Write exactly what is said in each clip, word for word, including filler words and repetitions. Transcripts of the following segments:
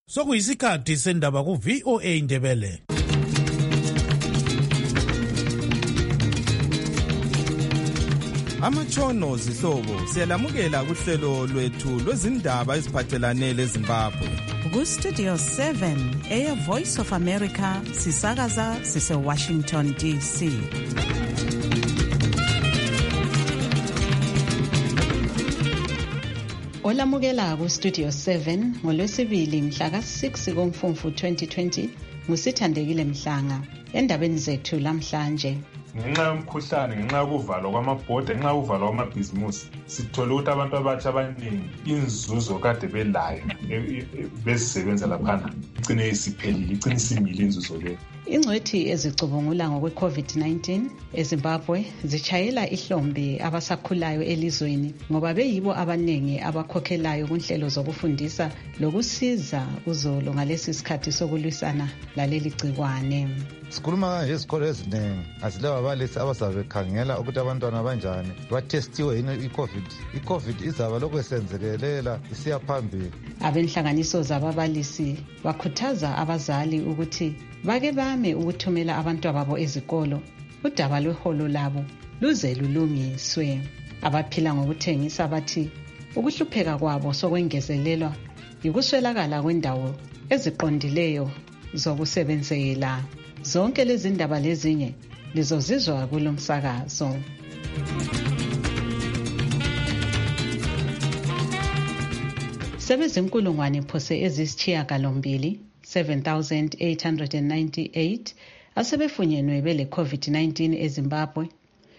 Sokuyisikhathi sendaba ku V O A Indebele. Amatshono zihlobo siyalamukela kuhlelo lwethu lwezindaba eziphathelane leZimbabwe. Ku Studio seven Air Voice of America sisakaza sise Washington D C. Olamukela ku Studio seven ngolwesibili mhla ka six kuMfumfu twenty twenty ngusithandekile Mhlanga. Endabeni zethu lamhlanje, ngenxa yomkhuhlane, ngenxa yokuvalwa kwamabhodi, ngenxa yokuvalwa kwamabhizimusi, sithola ukuthi abantu abatsha abaningi inzuzo kade belayo bezisebenza laphana igcine isiphelile, igcine isimile inzuzo leyo. Ingcwethi ezicubungula ngokwe-COVID nineteen eZimbabwe zitshayela ihlombe abasakhulayo elizweni ngoba beyibo abaningi abakhokhelayo kunhlelo zokufundisa lokusiza uzolo ngalesi sikhathi sokulwisana laleli gcikwane. Sikhuluma ngezikolo eziningi, asilewa abalisi abazabe bekhangela ukuthi abantwana abanjani batestiwe yini i-COVID. I-COVID izaba lokhu esenzekelela isiya phambili. Abenhlanganiso zababalisi bakhuthaza abazali ukuthi bake bame ukuthumela abantu babo ezikolo udaba lweholo labo luze lulungiswe. Abaphila ngokuthengisa bathi ukuhlupheka kwabo sokwengezelelwa yikuswelakala kwendawo eziqondileyo zokusebenzela. Zonke lezi ndaba lezinye lizozizwa kulomsakazo. Sebezinkulungwane phose ezisishiyagalombili seven thousand eight hundred ninety-eight asebefunyenwe bele COVID nineteen eZimbabwe.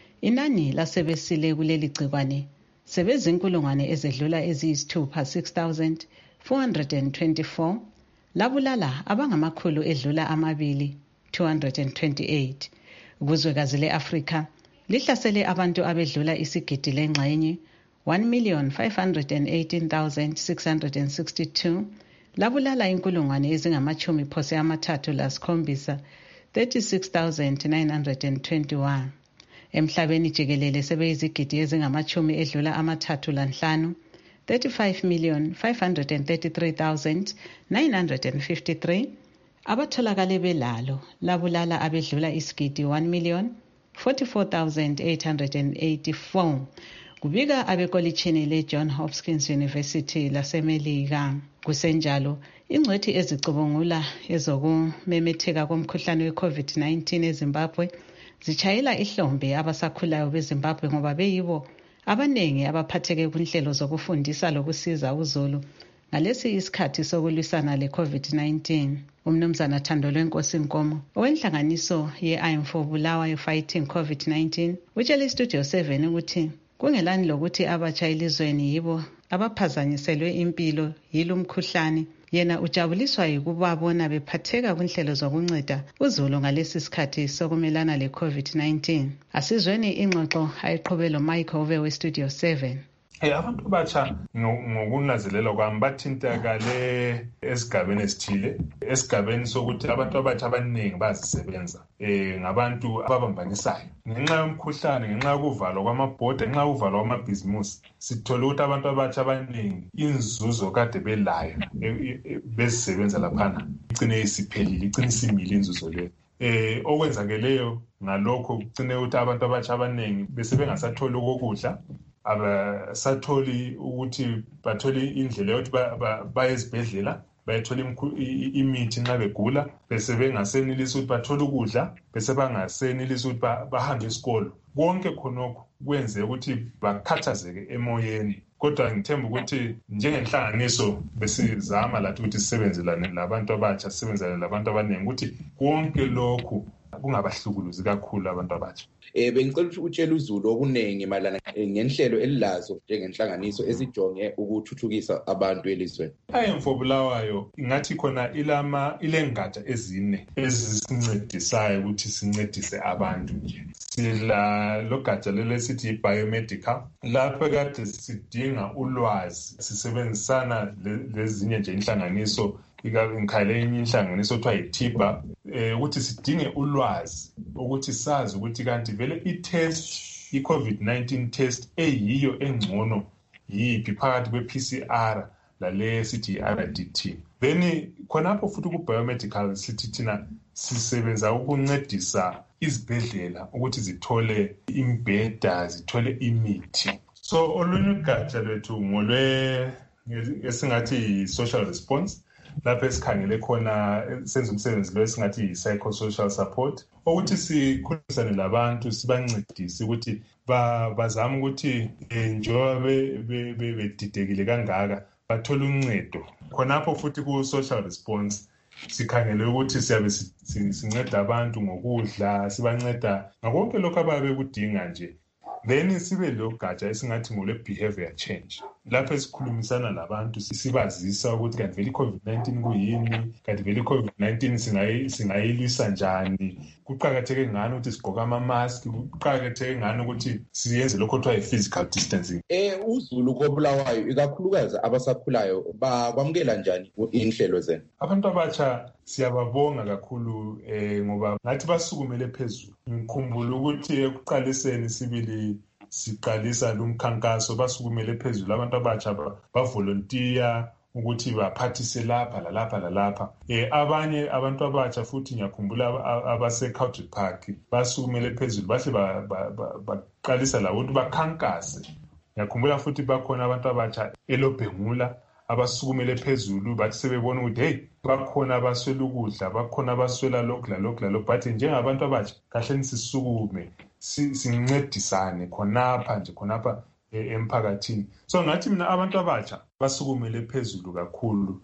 Inani lasebesile kuleli gcikwane sebezinkulungwane ezedlula eziyisithupha six thousand four hundred twenty-four, labulala abangamakhulu edlula amabili two hundred twenty-eight. Kuzwekazi le-Afrika lihlasele abantu abedlula isigidi lengxenye one million five hundred eighteen thousand six hundred sixty-two, labulala inkulungwane ezingamachumi phose amathathu lasikhombisa thirty-six thousand nine hundred twenty-one. Emhlabeni jikelele sebeyizigidi ezingamachumi edlula amathathu lanhlanu thirty-five million five hundred thirty-three thousand nine hundred fifty-three. Abatholakale belalo labulala abedlula isigidi one million forty-four thousand eight hundred eighty-four. Kubika abekolitshini le-John Hopkins University lasemelika. Kusenjalo, ingcwethi ezicubungula ezokumemetheka komkhuhlane we-COVID nineteen eZimbabwe zitshayela ihlombe abasakhulayo beZimbabwe ngoba beyibo abaningi abaphatheke kunhlelo zokufundisa lokusiza uzulu ngalesi isikhathi sokulwisana le-COVID nineteen. Umnumzana Thandolwe Nkosi Nkomo owenhlanganiso ye-I am for Bulawayo Fighting COVID nineteen utshele iStudio seven ukuthi kungelani lokuthi abatsha elizweni yibo abaphazanyiselwe impilo yilo mkhuhlane, yena ujabuliswa yikubabona bephatheka kunhlelo zokunceda uzulu ngalesi sikhathi sokumelana le-COVID nineteen. Asizweni ingxoxo ayiqhubelo Michael Ove we-Studio seven. Hey, abantu abatsha ngokunazelela kwami bathintakale esigabeni esithile, esigabeni sokuthi abantu abatsha abaningi bazisebenza eh ngabantu ababambanisayo. Ngenxa yomkhuhlane, ngenxa yokuvalwa kwamabhodi, ngenxa yokuvalwa kwamabhizimusi, sithola ukuthi abantu abatsha abaningi inzuzo kade belayo bezisebenza laphana igcine isiphelile, igcine isimile inzuzo leyo. Eh okwenzakeleyo ngalokho kugcine ukuthi abantu abatsha abaningi bese bengasatholi ukudla, abasatholi ukuthi bathole indlela yokuthi baye ezibhedlela bayethola imithi nxa begula, bese bengasenelisi ukuthi bathole ukudla, bese bangasenelisi ukuthi bahambe esikolo. Konke khonokho kwenze ukuthi bakhathazeke emoyeni. Kodwa ngithemba ukuthi njengenhlanganiso besizama lathi ukuthi sisebenzelane labantu abatsha, sisebenzane labantu abaningi ukuthi konke lokhu kungabahlukuluzi kakhulu abantu abatsha. Eh bengicela ukuthi utshele uzulu okunengi malana ngenhlelo elilazo njengenhlanganiso esijonge ukuthuthukisa abantu elizweni. I am for Bulawayo ingathi khona ilama ilengatsha ezine ezisincedisayo ukuthi sincedise abantu nje. Sila logatsha lelesithi biomedical, lapho kade sidinga ulwazi, sisebenzisana lezinye nje inhlanganiso ikhale enye inhlanganiso othiwa yiThiba eh ukuthi sidinge ulwazi ukuthi sazi ukuthi kanti vele i-test i-COVID nineteen test eyiyo engcono yipi phakathi kwe-P C R lale sithi i-R D T. Then khonapho futhi ku-biomedical sithi thina sisebenza ukuncedisa izibhedlela ukuthi zithole imbheda, zithole imithi. So olunye ugatsha lwethu ngolwe esingathi yi-social response, lapho esikhangele khona senza umsebenzi lo esingathi yi-psychosocial support, ukuthi sikhulumisane labantu sibancedise ukuthi bazame ukuthi njengoba bedidekile kangaka bathole uncedo. Khonapho futhi ku-social response sikhangele ukuthi siyabe sinceda abantu ngokudla, sibanceda ngakonke lokho ababe bekudinga nje. Then sibe lo gatsha esingathi ngole behavior change, lapho esikhulumisana labantu sibazisa ukuthi kanti vele i-COVID nineteen kuyini, kanti vele i-COVID nineteen singayilwisa njani, kuqakatheke ngani ukuthi sigqoke ama-mask, kuqakatheke ngani ukuthi siyenze lokho kuthiwa yi-physical distancing. Eh uZulu koBulawayo ikakhulukazi abasakhulayo bakwamukela njani inhlelo zenu? Abantu abatsha siyababonga kakhulu eh ngoba ngathi basukumele phezulu. Ngikhumbula ukuthi ekuqaliseni sibili siqalisa lumkhankaso basukumele phezulu, abantu abatsha bavolunteer ukuthi baphathise lapha lalapha lalapha. Eh abanye abantu abatsha futhi ngiyakhumbula abase Country Park basukumele phezulu bahle baqalisa la ukuthi bakhankase. Ngiyakhumbula futhi bakhona abantu abatsha eLobhengula abasukumele phezulu bathi sebebona ukuthi hey bakhona abaswela ukudla, bakhona abaswela lokhu lalokhu lalokhu, bathi njengabantu abatsha kahle nisisukume sincedisane khonapha nje khonapha emphakathini. So ngathi mina abantu abatsha basukumele phezulu kakhulu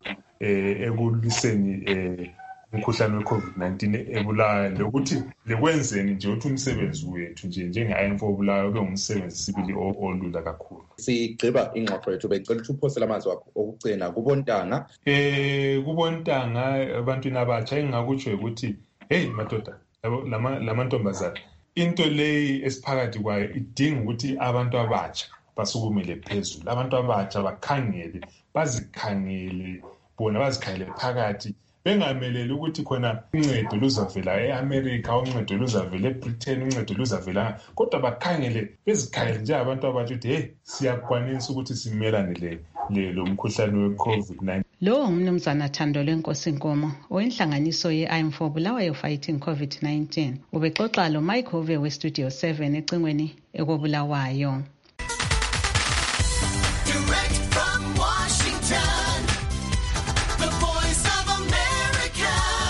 ekulwiseni umkhuhlane we-COVID nineteen ebulawayo, lokuthi lekwenzeni nje ukuthi umsebenzi wethu nje njenge-I M F obulawayo kube umsebenzi sibili olula kakhulu. Sigqiba ingxoxo yethu bengicela ukuthi uphosele amazwi akho okugcina kuBontanga. Eh kuBontanga abantwini abatsha engingakutsho ukuthi hey madoda lamantombazana, into leyi esiphakathi kwayo idinga ukuthi abantu abatsha basukumele phezulu, abantu abatsha bakhangele, bazikhangele bona, bazikhangele phakathi, bengameleli ukuthi khona uncedo luzavela e-America, uncedo luzavela eBritain, uncedo luzavela, kodwa bakhangele, bezikhangele nje abantu abatsha ukuthi hey siyakwanisa ukuthi simelane le lo mkhuhlane we-COVID nineteen. Lo umnumzana Thando Lenkosi Nkomo oyinhlanganiso ye-I M F Bulawayo Fighting COVID nineteen ubexoxa lo Mike Hove we-Studio seven ecingweni ekobulawayo. Direct from Washington, the voice of America,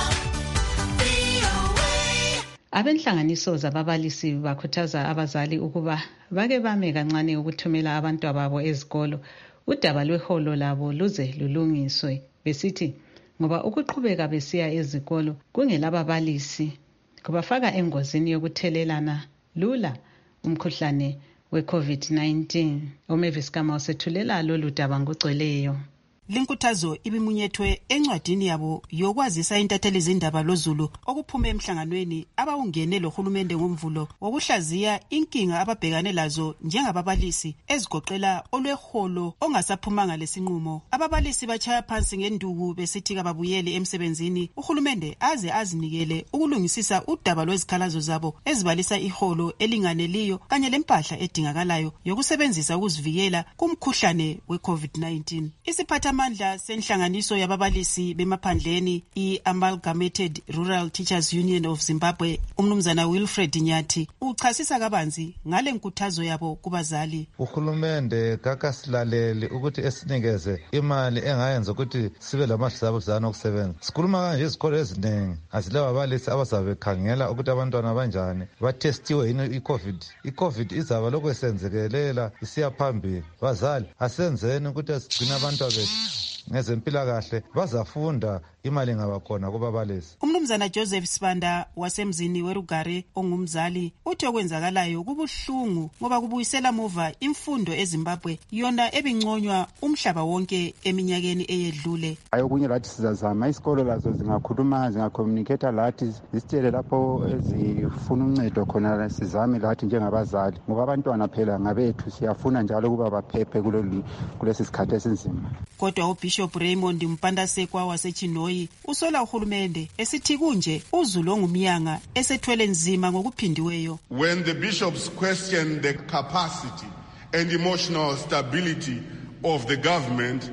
V O A. Abenhlanganiso zababalisi bakhuthaza abazali ukuba bake bame kancane ukuthumela abantu ababo ezikolo udaba lweholo labo luze lulungiswe, besithi ngoba ukuqhubeka besiya ezikolo kungelababalisi kubafaka engozini yokuthelelana lula umkhuhlane we-COVID nineteen. uMavis Kama usethulela lolu daba ngogcweleyo. Linkuthazo ibimunyethwe encwadini yabo yokwazisa intatheli zindaba loZulu okuphume emhlanganweni abawungene lohulumende ngomvulo wokuhlaziya inkinga ababhekane lazo njengababalisi ezigoqela olweholo ongasaphumanga lesinqumo. Ababalisi bachaya phansi ngenduku besithi kababuyele emsebenzini, uhulumende aze azinikele ukulungisisa udaba lwezikhalazo zabo ezibalisa iholo elinganeliyo kanye lempahla edingakalayo yokusebenzisa ukuzivikela kumkhuhlane we-COVID nineteen. Isiphatha amandla senhlanganiso yababalisi bemaphandleni i-Amalgamated Rural Teachers Union of Zimbabwe umnumzana Wilfred Nyathi uchasisa kabanzi ngale nkuthazo yabo kubazali. Uhulumende kakasilaleli ukuthi esinikeze imali engayenza ukuthi sibe lamadlabuzana okusebenza. Sikhuluma kanje izikole eziningi asilewa ababalisi abazabe khangela ukuthi abantwana banjani batestiwe yini i-COVID. I-COVID izaba lokwesenzekelela isiya phambili. Bazali asenzeni ukuthi asigcina abantu bethu ngezempilakahle bazafunda imali ngabakhona kubabalisi. Umnumzana Joseph Sibanda wasemzini werugare ongumzali uthi okwenzakalayo kubuhlungu ngoba kubuyisela muva imfundo eZimbabwe yona ebinconywa umhlaba wonke eminyakeni eyedlule. Ayokunye lathi sizazama isikolo lazo zingakhuluma zingacommunicate lathi zisitshele lapho ezifuna uncedo khona sizame lathi njengabazali ngoba abantwana phela ngabethu siyafuna njalo kuba baphephe kulolu kulesi sikhathi esinzima. Kodwa uBishop Raymond Mpandasekwa wasechinoyi usola uhulumende esithi kunje uZulu ongumyanga esethwele nzima ngokuphindiweyo. When the bishops question the capacity and emotional stability of the government,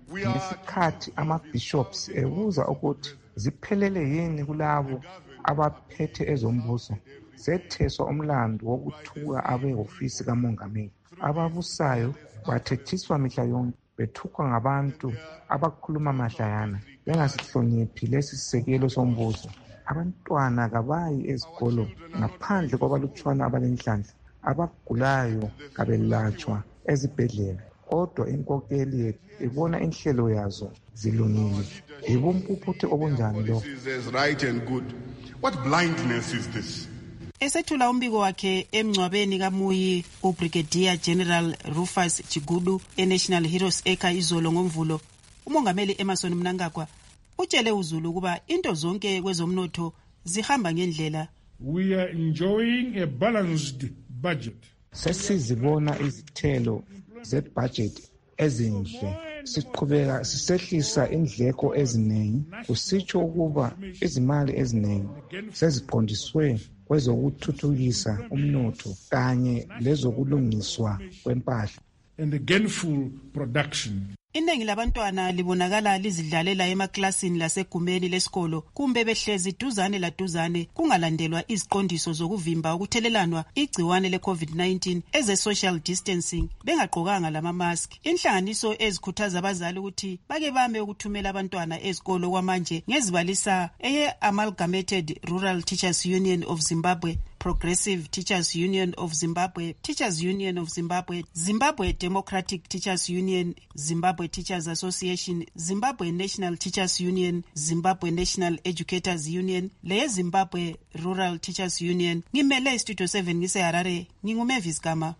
ngesikhathi ama-bishops ebuza ukuthi ziphelele yini kulabo abaphethe ezombuso, setheswa umlando wokuthuka abehofisi kamongameli. Ababusayo bathethiswa mihla yonke bethukwa ngabantu abakhuluma mahlayana bengasihloniphi lesi sisekelo sombuso. Abantwana kabayi ezikolo ngaphandle kwabalutshwana abalenhlanhla, abagulayo kabelatshwa ezibhedlela. Kodwa inkokeli yethu ibona inhlelo yazo zilungile. Ibumpuphuthi obunjani lo? What blindness is this? Esethula umbiko wakhe emngcwabeni kaMuyi, uBrigadier General Rufus Chigulu eNational Heroes Acre izolo ngomvulo, umongameli Emmerson Mnangagwa utshele uZulu ukuba into zonke kwezomnotho zihamba ngendlela. We are enjoying a balanced budget. Sesizibona izithelo zebudget ezinhle, siqhubeka sisehlisa indleko eziningi, kusitsho ukuba izimali eziningi seziqondiswe kwezokuthuthukisa umnotho kanye lezokulungiswa kwempahla and the gainful production. Iningi labantwana libonakala lizidlalela emaklasini lasegumeni lesikolo kumbe behlezi duzane laduzane kungalandelwa iziqondiso zokuvimba ukuthelelanwa igciwane le-COVID nineteen eze social distancing bengaqokanga lama mask. Inhlanganiso ezikhuthaza abazali ukuthi bake bame ukuthumela abantwana ezikolo kwamanje ngezibalisa eye Amalgamated Rural Teachers Union of Zimbabwe, Progressive Teachers Union of Zimbabwe, Teachers Union of Zimbabwe, Zimbabwe Democratic Teachers Union, Zimbabwe Teachers Association, Zimbabwe National Teachers Union, Zimbabwe National Educators Union, le Zimbabwe Rural Teachers Union. Ngimele Studio seven ngise Harare, nginguMavis Gama.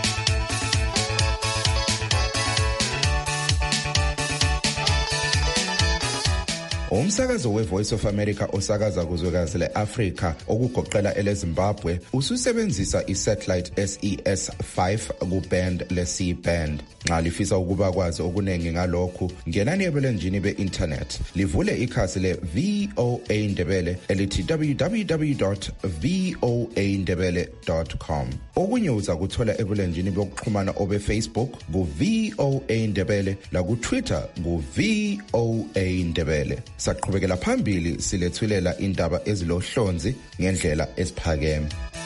Umsakazo we-Voice of America osakaza kuzwekazi le-Afrika okugoqela ele-Zimbabwe ususebenzisa i-satellite S E S five ku-band le-C band. Nxa lifisa ukuba kwazi okuningi ngalokhu, ngenani ebulenjini be-internet livule ikhasi le-V O A Ndebele elithi w w w dot v o a ndebele dot com. Okunye uza kuthola ebulenjini bokuxhumana obe-Facebook ku-V O A Ndebele laku-Twitter ku-V O A Ndebele. Saqhubekela phambili silethulela indaba ezilohlonzi ngendlela esiphakeme.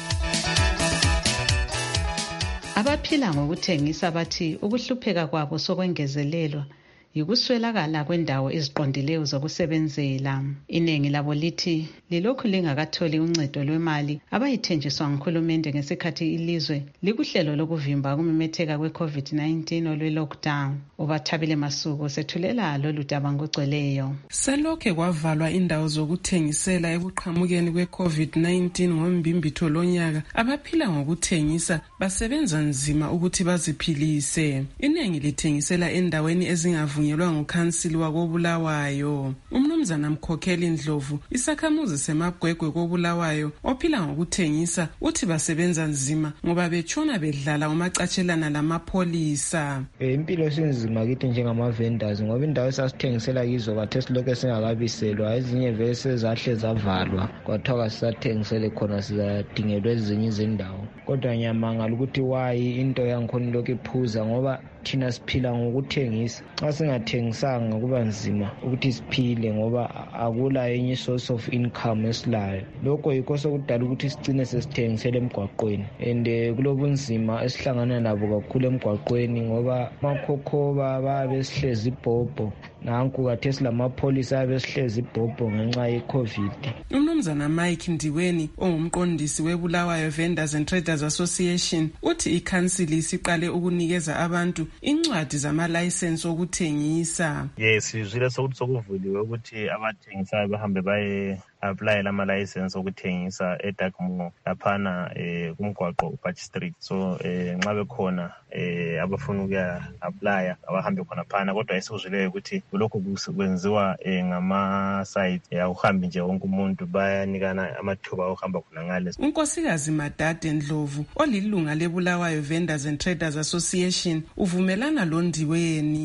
Abaphila ngokuthengisa bathi ukuhlupheka kwabo sokwengezelelwa yikuswelakala kwendawo eziqondileyo zokusebenzela. Iningi labo lithi lilokhu lingakatholi uncedo lwemali abayithenjiswa nguhulumende ngesikhathi ilizwe likuhlelo lokuvimba ukumemetheka kwe-COVID nineteen olwe-lockdown. Ubathabile Masuku sethulela lolu daba ngogcweleyo. Selokhe kwavalwa indawo zokuthengisela ekuqhamukeni kwe-COVID nineteen ngombimbitho lonyaka, abaphila ngokuthengisa basebenza nzima ukuthi baziphilise. Iningi lithengisela endaweni ezingavu ngelwa ngukhansili wakobulawayo. Umnumzana Mkhokheli Ndlovu, isakhamuzi semagwegwe kobulawayo ophila ngokuthengisa, uthi basebenza nzima ngoba betshona bedlala umacatshelana lamapholisa. Impilo sinzima kithi njengama vendors ngoba indawo esasithengisela kizo bathe silokho singakabiselwa, ezinye vele sezahle zavalwa kwathiwa sisathengisele khona sizadingelwa ezinye izindawo. Kodwa nyamangala ukuthi wayi into yankhona lokho iphuza ngoba thina siphila ngokuthengisa. Xa singathengisanga kuba nzima ukuthi siphile ngoba akula enye source of income esilayo. Lokho yikho sokudala ukuthi sigcine sesithengisela emgwaqweni, and kulobunzima esihlangana nabo kakhulu emgwaqweni ngoba amakhokhoba babe sihlezi ibhobho, nanku kathe silamapholisa abe sihlezi ibhobho ngenxa ye-COVID. Umnumzana Mike Ndiweni ongumqondisi weBulawayo Vendors and Traders Association uthi ikhansili isiqale ukunikeza abantu incwadi zama-license okuthengisa. Yes, sizwile sokuthi sokuvuliwe ukuthi abathengisayo bahambe baye apply lama-license okuthengisa eDarkmoor laphana eh, kumgwaqo uBatch Street. So eh, nxa bekhona eh, abafuna ukuya apply abahambe khona phana, kodwa esikuzwileyo ukuthi lokho kwenziwa eh, ngama-site awuhambi nje wonke umuntu, bayanikana amathuba okuhamba khona ngale. uNkosikazi Madade Ndlovu olilunga leBulawayo Vendors and Traders Association uvumelana lo Ndiweni.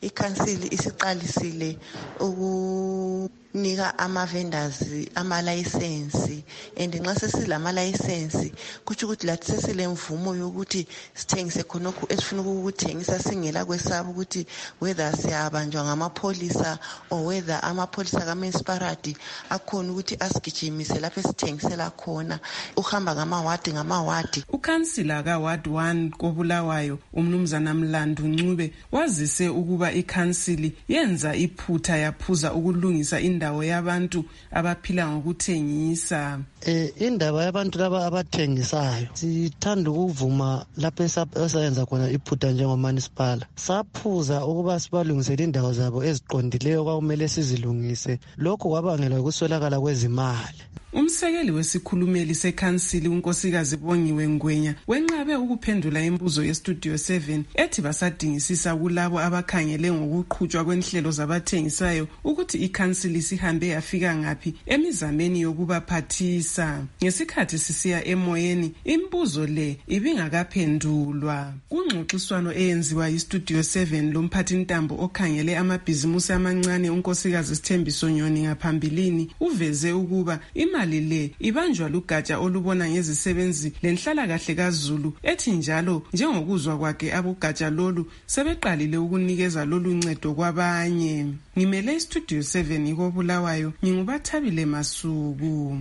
ikhansili isiqalisile ukunika ama-vendors ama-license, and nxa sesilama-license kutsho ukuthi lathi sesilemvumo yokuthi sithengise khonokho esifuna ukukuthengisa singela kwesaba ukuthi whether siyabanjwa ngamapholisa or whether amapholisa ka-municipality akhona ukuthi asigijimise lapho esithengisela khona, uhamba ngamawadi ngamawadi. Ukhansila ka-Ward one koBulawayo umnumzana Mlandu Ncube wazise ukuba ikhansili yenza iphutha yaphuza ukulungisa indawo yabantu abaphila ngokuthengisa. Eh indaba yabantu laba abathengisayo sithanda ukuvuma lapho esayenza khona iphutha njengomunicipal. Saphuza ukuba sibalungisele indawo zabo eziqondileyo kwakumele sizilungise. Lokho kwabangela ukuswelakala kwezimali. Umsekeli wesikhulumeli sekhansili unkosikazi Bongiwe Ngwenya wenqabe ukuphendula imibuzo yeStudio seven ethi basadingisisa kulabo abakhangele ngokuqhutshwa kwenhlelo zabathengisayo ukuthi ikhansili sihambe yafika ngapi emizameni yokubaphathisa. Ngesikhathi sisiya emoyeni imibuzo le ibingakaphendulwa. Kungxoxiswano eyenziwa yiStudio seven lomphathi ntambo okhangele amabhizimusi amancane unkosikazi Sithembiso Nyoni ngaphambilini uveze ukuba imali le ibanjwa lugatsha olubona ngezisebenzi lenhlala kahle kaZulu ethi njalo njengokuzwa kwakhe abogatsha lolu sebeqalile ukunikeza lolu ncedo kwabanye. Ngimele iStudio seven ikoBulawayo ngingubathabile Masuku.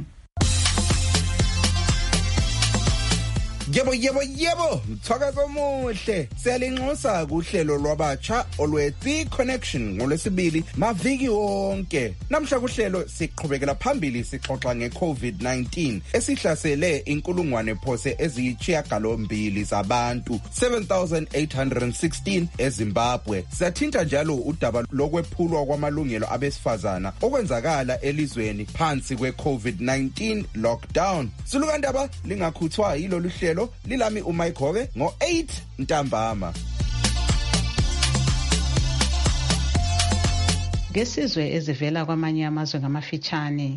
Yebo yebo yebo mthakazo omuhle siyalinxusa kuhlelo lwabatsha olwethi connection ngolwesibili maviki wonke. Namhla kuhlelo siqhubekela phambili sixoxa ngeCovid nineteen esihlasele inkulungwane phose eziyisishiyagalombili zabantu seven thousand eight hundred sixteen eZimbabwe. Siyathinta njalo udaba lokwephulwa kwamalungelo abesifazana okwenzakala elizweni phansi kweCovid nineteen lockdown. Sulukandaba lingakhuthwa yilo luhlelo lilami uMayikhove ngo eight ntambama. Ngesizwe ezivela kwamanye amazwe ngamafitshane.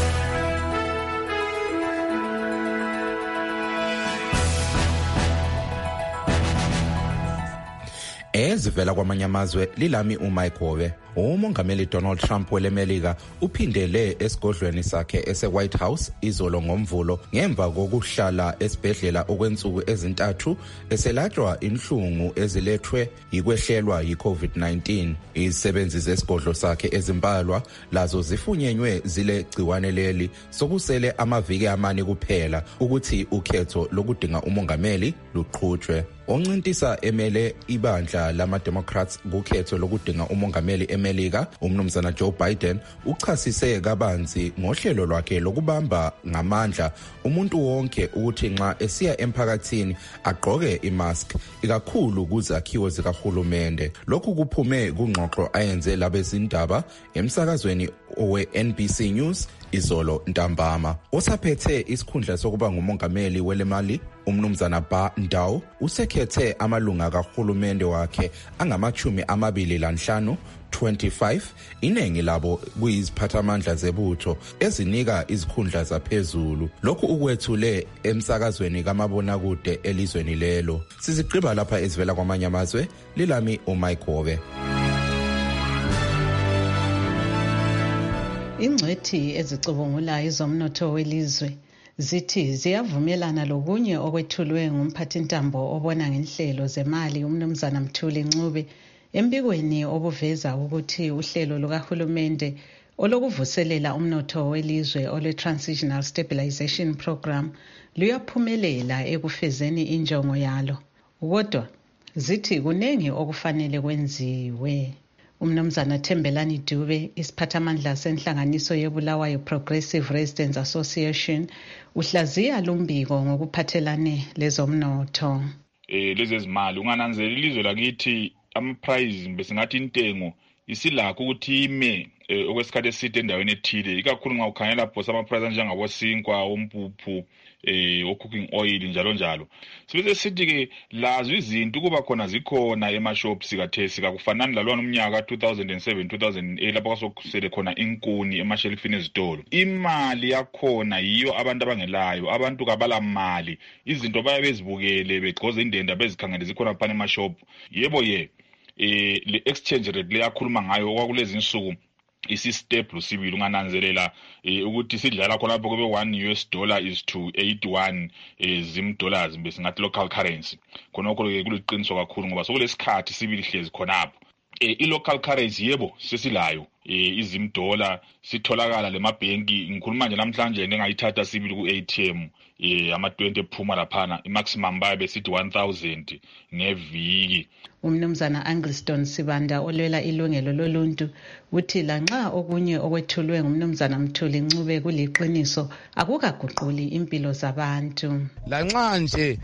Ezivela kwamanye amazwe lilami uMayikhove. Umongameli Donald Trump welemelika uphindele esigodlweni sakhe ese-White House izolo ngomvulo ngemva kokuhlala esibhedlela okwensuku ezintathu eselatshwa inhlungu ezilethwe yikwehlelwa yi-COVID nineteen. Izisebenzi zesigodlo sakhe ezimbalwa lazo zifunyenywe zile gciwane leli sokusele amaviki amane kuphela ukuthi ukhetho lokudinga umongameli luqhutshwe. Oncintisa emele ibandla lama-Democrats kukhetho lokudinga umongameli eMelika umnumzana Joe Biden uchasise kabanzi ngohlelo lwakhe lokubamba ngamandla umuntu wonke ukuthi nxa esiya emphakathini agqoke imask ikakhulu kuzakhiwo zikahulumende. Lokhu kuphume kungxoxo ayenze labezindaba emsakazweni owe-N B C News izolo ntambama. Osaphethe isikhundla sokuba ngumongameli welemali umnumzana Ba Ndawo usekhethe amalunga kahulumende wakhe angamachumi amabili lanhlanu twenty-five, iningi labo kuyiziphathamandla zebutho ezinika izikhundla zaphezulu. Lokhu ukwethule emsakazweni kamabonakude elizweni lelo. Sizigqiba lapha ezivela kwamanye amazwe lilami uMayikhove. Ingcwethi ezicubungula izomnotho welizwe zithi ziyavumelana lokunye okwethulwe ngumphathintambo obona ngenhlelo zemali umnumzana Mthuli Ncube embikweni obuveza ukuthi uhlelo lukahulumende olokuvuselela umnotho welizwe ole-Transitional Stabilization Program luyaphumelela ekufezeni injongo yalo. Kodwa zithi kunengi okufanele kwenziwe. Umnumzana Thembelani Dube isiphathamandla senhlanganiso yeBulawayo Progressive Residents Association uhlaziya lumbiko ngokuphathelane lezomnotho. Eh lezi zimali ungananzela ilizwe lakithi ama price besingathi intengo isilakho ukuthi ime okwesikhathi eside endaweni ethile ikakhulu nxa ukhangela lapho sama price njengabo sinkwa ompuphu eh o cooking oil njalo njalo. Sibese sithi ke lazo izinto kuba khona zikhona ema shops kathesi kakufanani lalona umnyaka two thousand seven two thousand eight lapho kwasokusele khona inkuni ema shelfini ezitolo. Imali yakhona yiyo abantu abangelayo, abantu kabala mali, izinto bayabezibukele begcoza indenda bezikhangele zikhona phana ema shop. Yebo ye eh le exchange rate leyakhuluma ngayo kwakulezi insuku isi-stable sibili ungananzelela eh, ukuthi sidlala khonapho kube one U S dollar is to eighty-one eh, zim dollars besingathi local currency khonokho ke kuliqiniso kakhulu ngoba sokulesikhathi sibili hlezi khonapho eh, i-local currency yebo sesilayo eh, izim dollar sitholakala lemabhenki ngikhuluma nje namhlanje ngingayithatha sibili ku-A T M eh ama twenty ephuma laphana i-maximum babe sithi one thousand ngeviki. Umnumzana Angliston Sibanda olwela ilungelo loluntu uthi lanxa okunye okwethulwe ngumnumzana Mthuli Ncube kuliqiniso akukaguquli impilo zabantu. Lanxa nje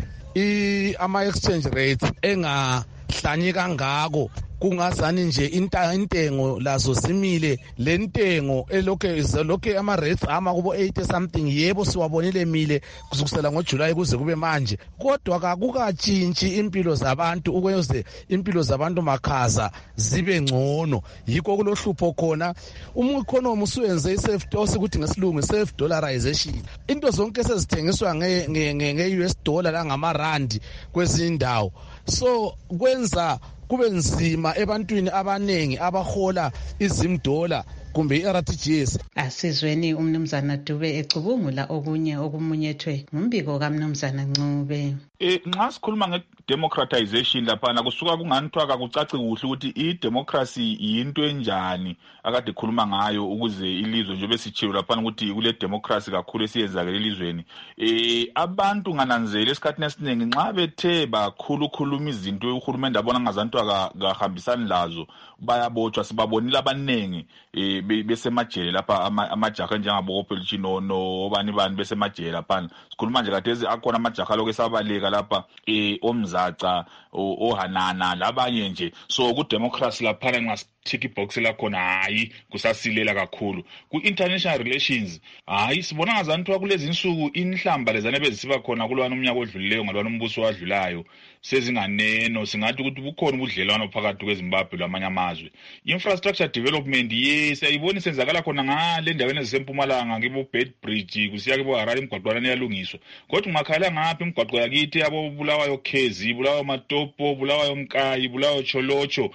ama exchange rates engahlanyi kangako kungazani nje intengo lazo simile le ntengo elokhe izolokhe ama rates ama kubo eighty something yebo siwabonile mile kusukela ngoJuly kuze kube manje kodwa akukatshintshi impilo zabantu ukwenze impilo zabantu makhaza zibe ngcono yikho kulohlupho khona umu economy usuyenze i-safe ukuthi ngesilungu self dollarization into zonke sezithengiswa nge nge U S dollar la ngama rand kwezindawo so kwenza kube nzima ebantwini abanengi abahola izimdola kumbe i-R T G S. Asizweni umnumzana Dube ecubungula okunye okumunyethwe ngumbiko kamnumzana Ncube. Eh nxa sikhuluma nge-democratization laphana kusuka kunganithwa kakucaci kuhle ukuthi i-democracy yinto enjani akade khuluma ngayo ukuze ilizwe njengoba sitshilo laphana ukuthi kule democracy kakhulu esiyenzakele elizweni. Eh abantu ngananzela esikhathini esiningi nxa bethe bakhulukhuluma izinto uhulumende abona ngazantu akahambisani lazo bayabotshwa sibabonile abanengi eh besemajele lapha amajaha njengabo Pelchino no bani bani besemajele lapha sikhuluma nje kathezi akhona amajaha lokho esabaleka lapha eh omzaca ohanana labanye nje so ku democracy lapha nxa tick box la khona hayi kusasilela kakhulu ku international relations hayi sibona ngazantu kulezi insuku inhlamba lezane bezisiba khona kulwana umnyaka odlulileyo ngalwana umbuso wadlulayo sezinganeno singathi ukuthi bukhona ubudlelwano phakathi kweZimbabwe lamanye amazwe. Infrastructure development yes ayiboni senzakala khona ngale ndaweni ezisempumalanga ngibo Bedbridge kusiya kibo Harare imigwaqwana yalungiswa kodwa makhala ngaphi imigwaqo yakithi yabo Bulawayo Khezi Bulawayo Matopo Bulawayo Mkayi Bulawayo Cholocho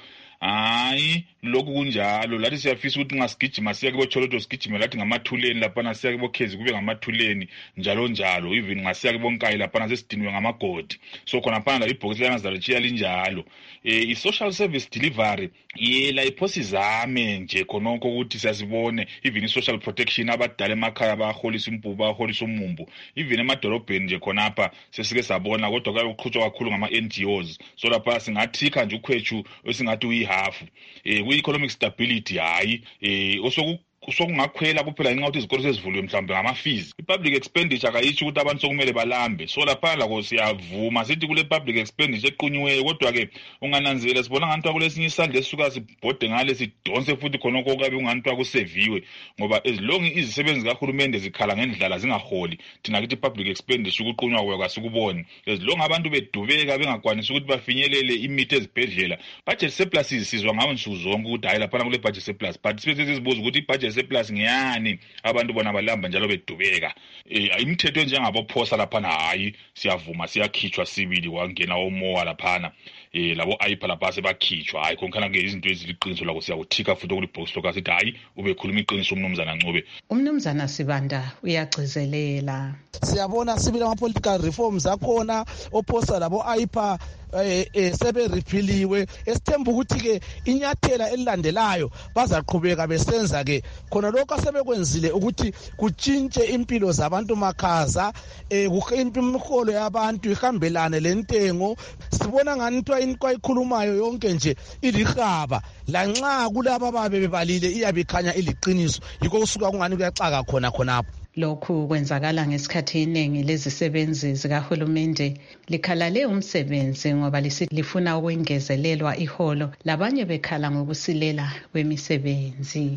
hayi lokhu kunjalo lathi siyafisa ukuthi ngasigijima siya kibo Cholocho sigijime lathi ngamathuleni lapha nasiya kibo Khezi kube ngamathuleni njalo njalo even ngasiya kibo Nkayi lapha nasesidiniwe ngamagodi so khona phana ibhokisi lana zalichiya linjalo eh i-social service delivery yela iphosi zame nje khononke ukuthi siyasibone even i-social protection abadala emakhaya baholisa impubu baholisa umumbu even emadolobheni nje khonapha sesike sabona kodwa kwaye uqhutshwa kakhulu ngama N G Os so lapha singathika nje ukhwethu esingathi uyihafu eh ku-economic stability hayi eh osoku sokungakhwela kuphela inxa ukuthi izikolo sezivuliwe mhlawumbe ngama-fees i-public expenditure akayitsho ukuthi abantu sokumele balambe so lapha lako siyavuma sithi kule public expenditure equnyiweyo kodwa-ke ungananzela sibona nganithiwa kulesinye isandla esisuka sibhode ngale sidonse futhi khonokho kabe unganithiwa kuseviwe ngoba ezilongi izisebenzi kahulumende zikhala ngendlala zingaholi thina kithi i-public expenditure ukuqunywa kwayo kasikuboni ezilongi abantu bedubeka bengakwanisi ukuthi bafinyelele imithi ezibhedlela budget surpluses sizwa ngawo nsuku zonke ukuthi hayi laphana kule budget surplus but sibe sizibuza ukuthi i-budget surplus ngiyani abantu bona balamba njalo bedubeka eh imithetho enjengabo phosa laphana hayi siyavuma siyakhitshwa sibili kwangena omowa laphana eh labo ayipa lapha sebakhitshwa hayi konkhana ke izinto eziliqiniso la kusiyakuthika futhi okuli box lokho sithi hayi ube khuluma iqiniso umnumzana Ncube. Umnumzana Sibanda uyagcizelela siyabona sibili ama political reforms akhona ophosa labo ayipa eh, eh sebe repealiwe esithemba ukuthi ke inyathela elilandelayo bazaqhubeka besenza ke khona lokho asebekwenzile ukuthi kutshintshe impilo zabantu makhaza eh imiholo yabantu ihambelane lentengo sibona nganitwa inkwayikhulumayo yonke nje ilihaba lanxa kulabo ababe bebalile iyabikhanya iliqiniso yikho kusuka kungani kuyaxaka khona khonapho. Lokhu kwenzakala ngesikhathi iningi lezisebenzi zikahulumende likhalale umsebenzi ngoba lifuna ukwengezelelwa iholo labanye bekhala ngokusilela kwemisebenzi.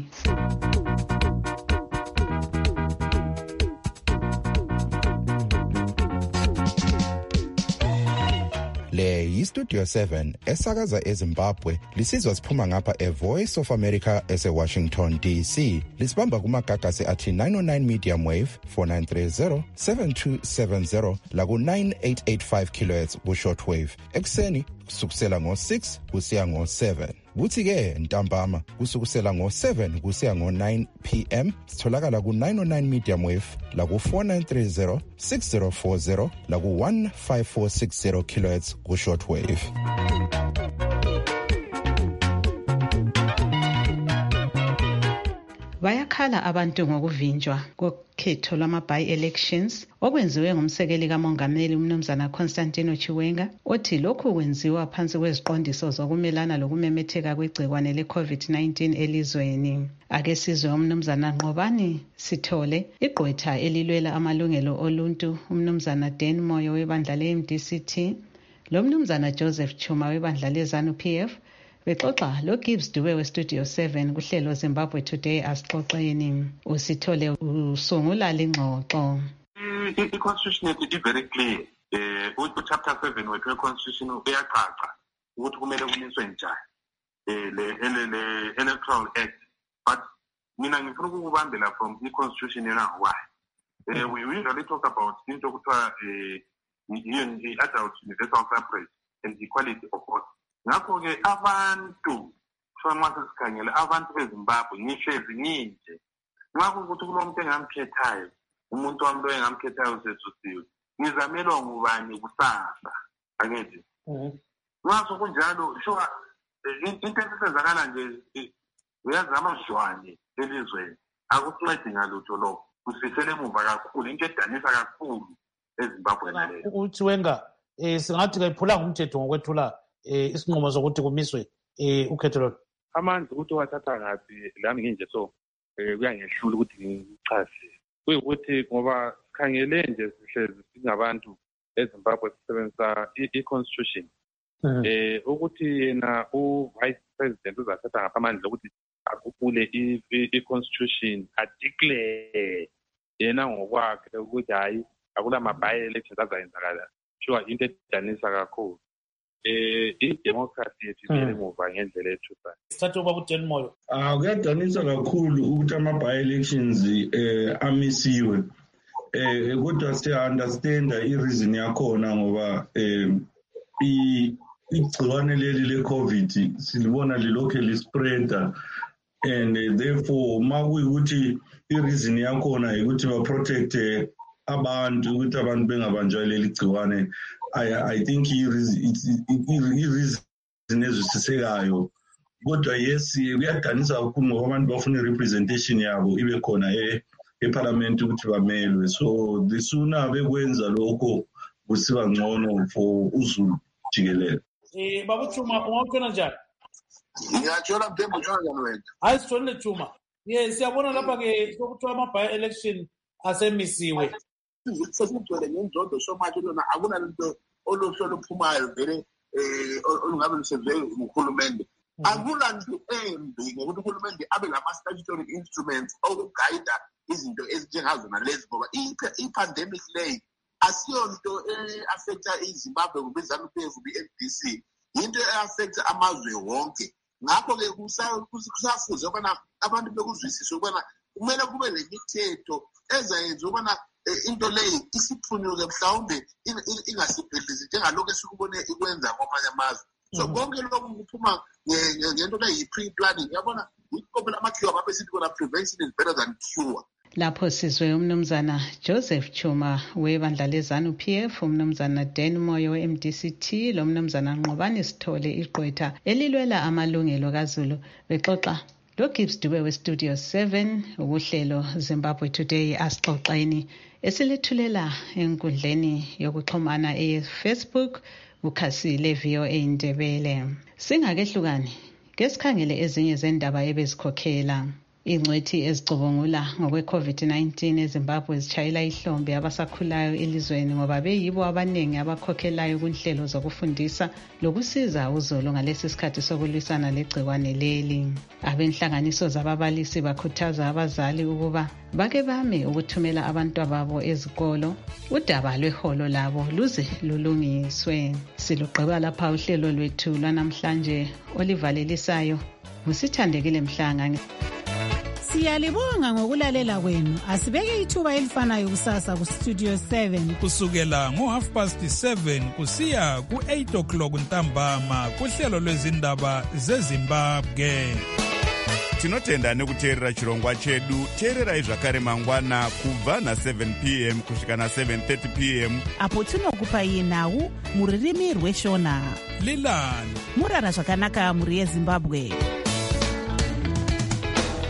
Le yiStudio seven esakaza eZimbabwe lisizwa siphuma ngapha eVoice of America ese-Washington D C. Lisibamba kumagagasi athi nine oh nine medium wave four nine three zero seven two seven zero laku nine eight eight five kilohertz ku-short wave. Ekuseni kusukusela ngo-six kusiya ngo-seven. Kuthi-ke ntambama kusukusela ngo-seven kusiya ngo-nine p m sitholakala ku-nine oh nine medium wave laku four nine three zero six zero four zero laku one five four six zero kilohertz ku-short wave. Bayakhala abantu ngokuvinjwa kokhetho lwama-by-elections okwenziwe ngumsekeli kamongameli umnumzana Constantino Chiwenga othi lokhu kwenziwa phansi kweziqondiso zokumelana lokumemetheka kwegcikwane le-covid nineteen elizweni. Ake sizwe umnumzana Nqobani Sithole, igqwetha elilwela amalungelo oluntu, umnumzana Dan Moyo webandla le-M D C T, lo mnumzana Joseph Chuma webandla le-ZANU P F, bexoxa lo Gibbs Dube weStudio seven kuhlelo Zimbabwe Today asixoxeni. Usithole usungula lengxoxo. I-constitution yethu very clear. Eh u-chapter seven wethu we-constitution uyacaca ukuthi kumele kumiswe njani eh le le electoral act, but mina ngifuna ukubambela from i-constitution yena why. Eh we usually talk about into kuthiwa eh i-adult universal suffrage and equality of vote. Ngakho-ke abantu uma sesikhangele abantu beZimbabwe ngihlezi nginje ngakho ukuthi kulo muntu engamkhethayo umuntu wami lo engamkhethayo usesusiwe ngizamelwa ngubani kusasa angithi ngaso kunjalo sho into esenzakala nje uyazama mshwane elizweni akusincedi ngalutho lokho kusifisele emuva kakhulu into edanisa kakhulu eZimbabwe leyo. Uthi wenga eh singathi kayiphula ngumthetho ngokwethula eh isinqumo sokuthi kumiswe eh ukhetho lo amandla ukuthi wathatha ngathi lami nginje so eh kuyangehlula ukuthi ngichaze kuyukuthi ngoba khangele nje sihlezi singabantu eZimbabwe sisebenzisa i-constitution eh ukuthi yena u-vice president uzathatha ngapha amandla ukuthi akupule i-constitution adeclare yena ngokwakhe ukuthi hayi akula ma-by-elections azayenzakala sure into edanisa kakhulu. Eh i-democracy yethu ivele emuva ngendlela ethusayo. Sithathe uba ku-Dan Moyo. Ah kuyadanisa kakhulu ukuthi ama-by-elections eh amisiwe. Eh kodwa siya-understanda i-reason yakhona ngoba eh igciwane leli le-COVID silibona lilokhu lispreada and uh, therefore makuyukuthi i-reason yakhona ukuthi ba-protecte abantu ukuthi abantu bengabanjwa leli gciwane. I, I think i-reason ezwisisekayo kodwa yes kuyadanisa kakhulu ngoba abantu bafuna i-representation yabo ibe khona eparliament ukuthi bamelwe, so the sooner bekwenza lokho kusiba ngcono for uZulu jikelele. Eh baba Chuma ungakona njani? Ngiyathola mthembu njalo wena. Hayi sithole Chuma. Yes siyabona lapha ke sokuthiwa ama-by election asemisiwe. Sesithole ngenzondo somathi lona akunalento oluhlo luphumayo vele eh olungabe lusenziwe nguhulumende. Akulanto embi ngokuthi uhulumende abe lama-statutory instruments okugayida izinto ezinjengazo nalezi ngoba i-pandemic leyi asiyonto e-affecta iZimbabwe kumbe iZANU P F kumbe i-M D C, into e-affecta amazwe wonke. Ngakho-ke kusafuze ukubana abantu bekuzwisise ukubana kumele kube lemithetho ezayenza ukubana into leyi isiphunyuke mhlawumbe ingasibhedlizi njengalokho esikubone ikwenza kwamanye amazwe. So konke lokhu kuphuma ngento leyi yi-pre-planning. Yabona yikho phela amakhiwa babe sithi kona prevention is better than cure. Lapho sizwe umnumzana Joseph Chuma webandla leZANU P F, umnumzana Dan Moyo we-M D C T, lo mnumzana Nqobani Sithole igqwetha elilwela amalungelo kaZulu bexoxa lo Gibbs Dube weStudio seven ukuhlelo Zimbabwe Today asixoxeni esilethulela enkundleni yokuxhumana e-Facebook ukhasi le-V O A Indebele. Singakehlukani ke sikhangele ezinye zendaba ebezikhokhela. Ingcwethi ezicubungula ngokwe-COVID nineteen eZimbabwe zitshayela ihlombe abasakhulayo elizweni ngoba beyibo abaningi abakhokhelayo kunhlelo zokufundisa lokusiza uzulu ngalesi sikhathi sokulwisana legciwane leli. Abenhlanganiso zababalisi bakhuthaza abazali ukuba bake bame ukuthumela abantwababo ezikolo udaba lweholo labo luze lulungiswe. Silugqiba lapha uhlelo lwethu lwanamhlanje olivalelisayo ngusithandekile Mhlanga. Siyalibonga ngokulalela kwenu. Asibeke ithuba elifanayo kusasa ku Studio seven kusukela ngo half past seven kusiya ku eight o'clock ntambama kuhlelo lwezindaba zeZimbabwe. Tinotenda nekuteerera chirongwa chedu. Teererai zvakare mangwana kubva na seven p m kusvika na seven thirty p m apo tinokupai nhau muririmi rweshona. Lilani murara zvakanaka muri yeZimbabwe.